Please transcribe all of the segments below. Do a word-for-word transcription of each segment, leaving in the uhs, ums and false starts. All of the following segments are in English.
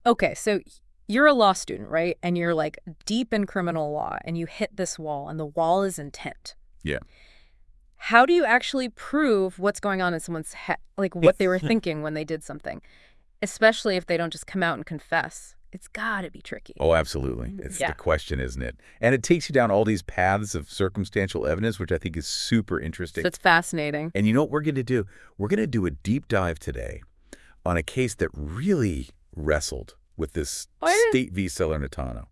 Okay, so you're a law student, right? And you're like deep in criminal law and you hit this wall and the wall is intent. Yeah. How do you actually prove what's going on in someone's head, like what they were thinking when they did something, especially if they don't just come out and confess? It's got to be tricky. Oh, absolutely. It's Yeah. the question, isn't it? And it takes you down all these paths of circumstantial evidence, which I think is super interesting. That's fascinating. And you know what we're going to do? We're going to do a deep dive today on a case that really wrestled with this What? State v. Salernitano,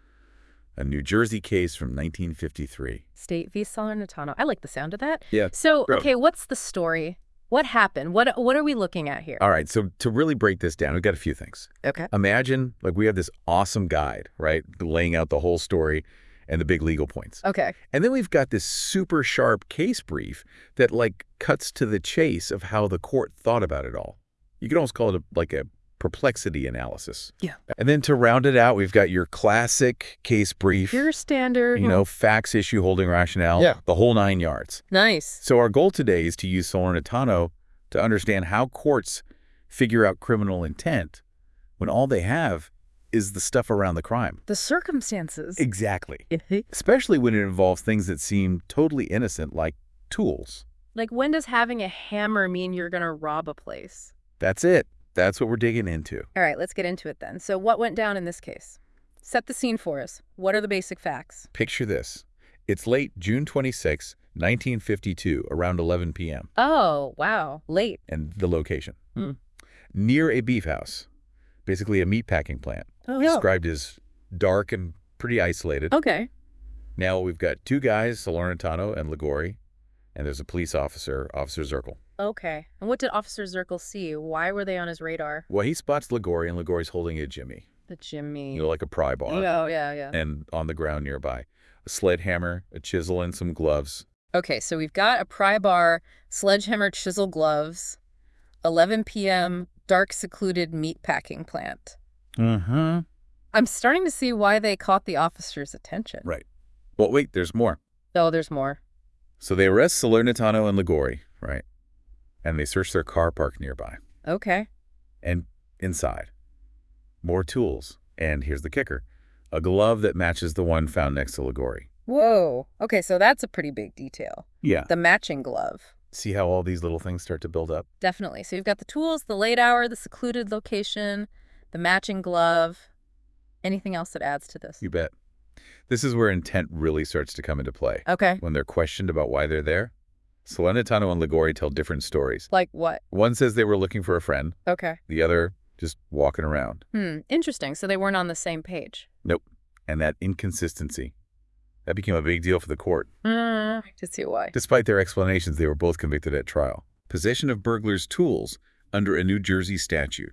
a New Jersey case from nineteen fifty-three. State v. Salernitano. I like the sound of that. Yeah. So, Bro. okay, what's the story? What happened? What what are we looking at here? All right, so to really break this down, we've got a few things. Okay. Imagine, like, we have this awesome guide, right, laying out the whole story and the big legal points. Okay. And then we've got this super sharp case brief that, like, cuts to the chase of how the court thought about it all. You could almost call it a, like a perplexity analysis. Yeah. And then to round it out, we've got your classic case brief, Your standard. you know, facts, issue, holding rationale, Yeah. the whole nine yards. Nice. So our goal today is to use Salernitano to understand how courts figure out criminal intent when all they have is the stuff around the crime. The circumstances. Exactly. Especially when it involves things that seem totally innocent, like tools. Like, when does having a hammer mean you're going to rob a place? That's it. That's what we're digging into. All right, let's get into it then. So what went down in this case? Set the scene for us. What are the basic facts? Picture this. It's late June twenty-sixth, nineteen fifty-two, around eleven p m Oh, wow. Late. And the location. Hmm. Near a beef house, basically a meatpacking plant, Oh, described as dark and pretty isolated. Okay. Now we've got two guys, Salernitano and Ligori, and there's a police officer, Officer Zirkle. Okay. And what did Officer Zirkle see? Why were they on his radar? Well, he spots Ligori, and Ligori's holding a jimmy, The Jimmy. you know, like a pry bar, Oh, yeah, yeah. and on the ground nearby. A sledgehammer, a chisel, and some gloves. Okay, so we've got a pry bar, sledgehammer, chisel, gloves, eleven p m, dark, secluded meatpacking plant. Uh-huh. I'm starting to see why they caught the officer's attention. Right. But wait, there's more. Oh, there's more. So they arrest Salernitano and Ligori, right? And they search their car parked nearby. Okay. And inside, more tools. And here's the kicker. A glove that matches the one found next to Ligori. Whoa. Okay, so that's a pretty big detail. Yeah. The matching glove. See how all these little things start to build up? Definitely. So you've got the tools, the late hour, the secluded location, the matching glove. Anything else that adds to this? You bet. This is where intent really starts to come into play. Okay. When they're questioned about why they're there, Salernitano and Ligori tell different stories. Like what? One says they were looking for a friend, Okay. the other just walking around. Hmm. Interesting. So they weren't on the same page. Nope. And that inconsistency, that became a big deal for the court. Mm, to see why. Despite their explanations, they were both convicted at trial. Possession of burglars' tools under a New Jersey statute.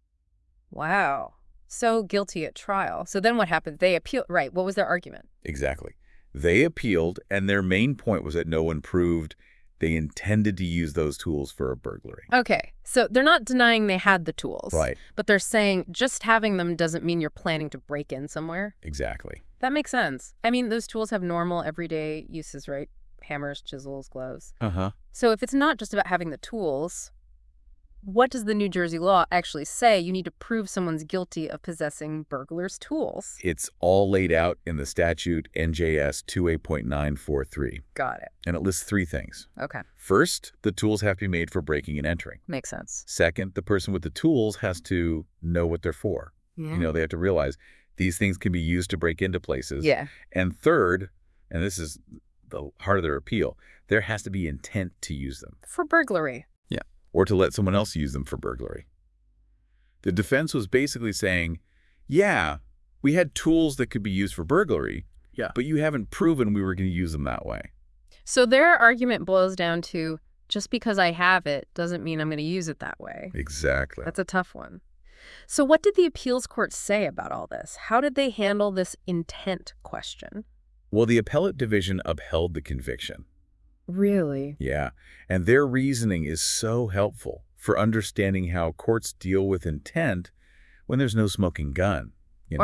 Wow. So guilty at trial. So then what happened? They appealed. Right. What was their argument? Exactly. They appealed, and their main point was that no one proved they intended to use those tools for a burglary. Okay. So they're not denying they had the tools. Right. But they're saying just having them doesn't mean you're planning to break in somewhere. Exactly. That makes sense. I mean, those tools have normal everyday uses, right? Hammers, chisels, gloves. Uh-huh. So if it's not just about having the tools, what does the New Jersey law actually say? You need to prove someone's guilty of possessing burglars' tools. It's all laid out in the statute N J S twenty-eight point nine four three, Got it. and it lists three things. Okay. First, the tools have to be made for breaking and entering. Makes sense. Second, the person with the tools has to know what they're for. Yeah. You know, they have to realize these things can be used to break into places. Yeah. And third, and this is the heart of their appeal, there has to be intent to use them. For burglary. Yeah. Or to let someone else use them for burglary. The defense was basically saying, yeah, we had tools that could be used for burglary, Yeah. but you haven't proven we were going to use them that way. So their argument boils down to just because I have it doesn't mean I'm going to use it that way. Exactly. That's a tough one. So what did the appeals court say about all this? How did they handle this intent question? Well, the appellate division upheld the conviction. Really? Yeah, and their reasoning is so helpful for understanding how courts deal with intent when there's no smoking gun. You know? All right.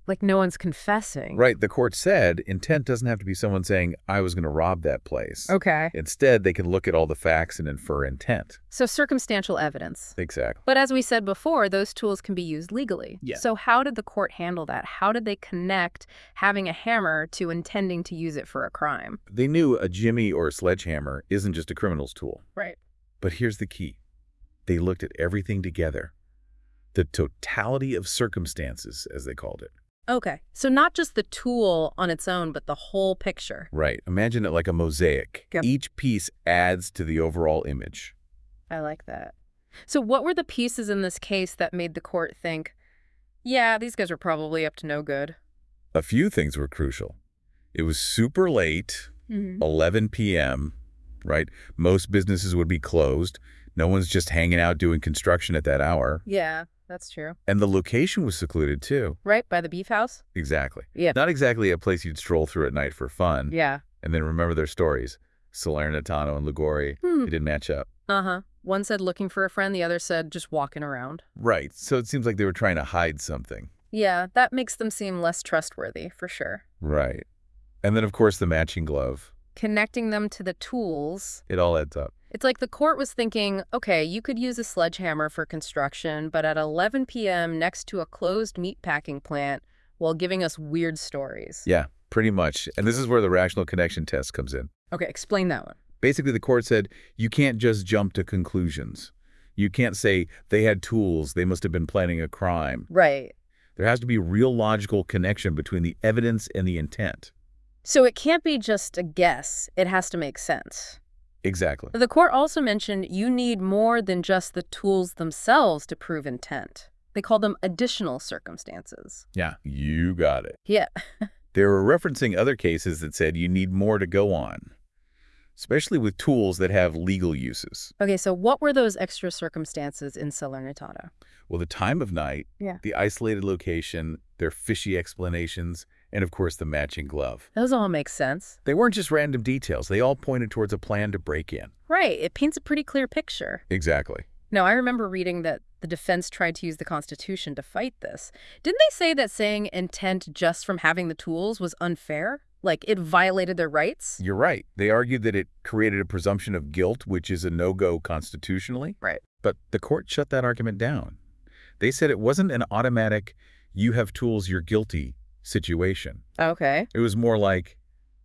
like no one's confessing. Right. The court said intent doesn't have to be someone saying, I was going to rob that place. Okay. Instead, they can look at all the facts and infer intent. So circumstantial evidence. Exactly. But as we said before, those tools can be used legally. Yeah. So how did the court handle that? How did they connect having a hammer to intending to use it for a crime? They knew a jimmy or a sledgehammer isn't just a criminal's tool. Right. But here's the key. They looked at everything together. The totality of circumstances, as they called it. Okay. So not just the tool on its own, but the whole picture. Right. Imagine it like a mosaic. Yep. Each piece adds to the overall image. I like that. So what were the pieces in this case that made the court think, yeah, these guys are probably up to no good? A few things were crucial. It was super late, Mm-hmm. eleven p m, right? Most businesses would be closed. No one's just hanging out doing construction at that hour. Yeah, that's true. And the location was secluded, too. Right, by the beef house? Exactly. Yeah. Not exactly a place you'd stroll through at night for fun. Yeah. And then remember their stories. Salernitano and Liguori, Hmm. they didn't match up. Uh-huh. One said looking for a friend, the other said just walking around. Right. So it seems like they were trying to hide something. Yeah, that makes them seem less trustworthy, for sure. Right. And then, of course, the matching glove. Connecting them to the tools. It all adds up. It's like the court was thinking, okay, you could use a sledgehammer for construction, but at eleven p m next to a closed meatpacking plant while giving us weird stories. Yeah, pretty much. And this is where the rational connection test comes in. Okay, explain that one. Basically, the court said you can't just jump to conclusions. You can't say they had tools, they must have been planning a crime. Right. There has to be real logical connection between the evidence and the intent. So it can't be just a guess. It has to make sense. Exactly. The court also mentioned you need more than just the tools themselves to prove intent. They call them additional circumstances. Yeah, you got it. Yeah. They were referencing other cases that said you need more to go on, especially with tools that have legal uses. Okay, so what were those extra circumstances in Salernitano? Well, the time of night, Yeah. the isolated location, their fishy explanations, and of course the matching glove. Those all make sense. They weren't just random details. They all pointed towards a plan to break in. Right. It paints a pretty clear picture. Exactly. Now, I remember reading that the defense tried to use the Constitution to fight this. Didn't they say that saying intent just from having the tools was unfair? Like, it violated their rights? You're right. They argued that it created a presumption of guilt, which is a no-go constitutionally. Right. But the court shut that argument down. They said it wasn't an automatic, you have tools, you're guilty situation. Okay. It was more like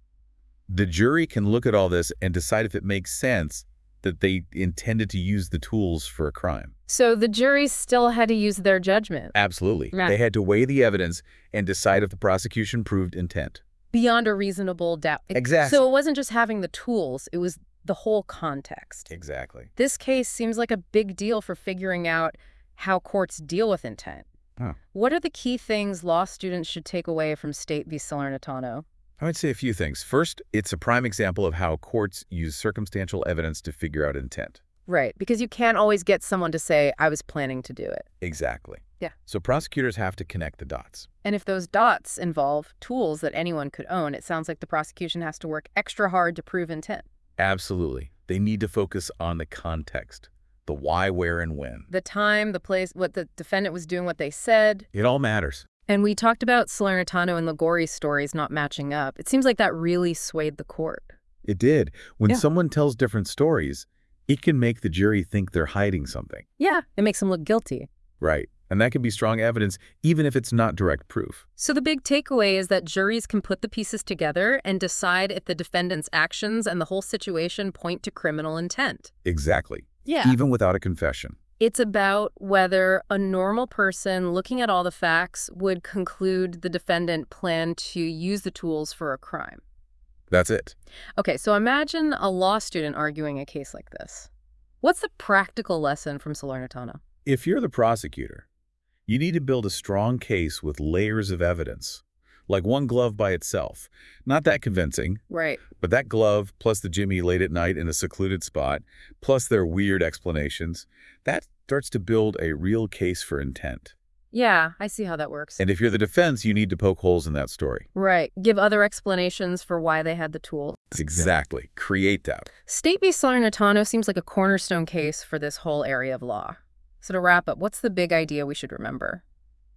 the jury can look at all this and decide if it makes sense that they intended to use the tools for a crime. So the jury still had to use their judgment. Absolutely. Yeah. They had to weigh the evidence and decide if the prosecution proved intent. Beyond a reasonable doubt. Exactly. So it wasn't just having the tools, it was the whole context. Exactly. This case seems like a big deal for figuring out how courts deal with intent. Huh. What are the key things law students should take away from State v. Salernitano? I would say a few things. First, it's a prime example of how courts use circumstantial evidence to figure out intent. Right, because you can't always get someone to say, I was planning to do it. Exactly. Yeah. So prosecutors have to connect the dots. And if those dots involve tools that anyone could own, it sounds like the prosecution has to work extra hard to prove intent. Absolutely. They need to focus on the context, the why, where, and when. The time, the place, what the defendant was doing, what they said. It all matters. And we talked about Salernitano and Liguori's stories not matching up. It seems like that really swayed the court. It did. When Yeah. someone tells different stories, it can make the jury think they're hiding something. Yeah, it makes them look guilty. Right. And that can be strong evidence, even if it's not direct proof. So the big takeaway is that juries can put the pieces together and decide if the defendant's actions and the whole situation point to criminal intent. Exactly. Yeah. Even without a confession. It's about whether a normal person looking at all the facts would conclude the defendant planned to use the tools for a crime. That's it. Okay, so imagine a law student arguing a case like this. What's the practical lesson from Salernitano? If you're the prosecutor, you need to build a strong case with layers of evidence, like one glove by itself. Not that convincing, Right. but that glove, plus the Jimmy late at night in a secluded spot, plus their weird explanations, that starts to build a real case for intent. Yeah, I see how that works. And if you're the defense, you need to poke holes in that story. Right. Give other explanations for why they had the tools. Exactly. Create that. State v. Salernitano seems like a cornerstone case for this whole area of law. So to wrap up, what's the big idea we should remember?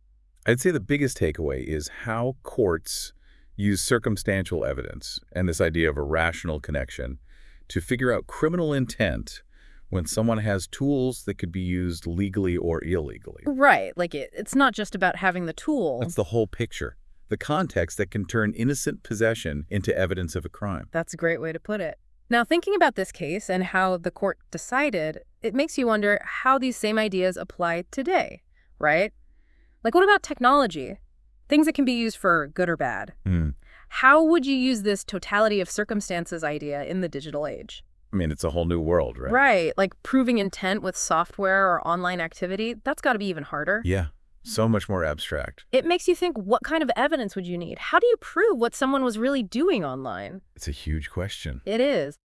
I'd say the biggest takeaway is how courts use circumstantial evidence and this idea of a rational connection to figure out criminal intent when someone has tools that could be used legally or illegally. Right, like it, it's not just about having the tool. That's the whole picture, the context that can turn innocent possession into evidence of a crime. That's a great way to put it. Now, thinking about this case and how the court decided, it makes you wonder how these same ideas apply today, right? Like, what about technology? Things that can be used for good or bad. Mm. How would you use this totality of circumstances idea in the digital age? I mean, it's a whole new world, right? Right, like proving intent with software or online activity, that's got to be even harder. Yeah, so much more abstract. It makes you think, what kind of evidence would you need? How do you prove what someone was really doing online? It's a huge question. It is.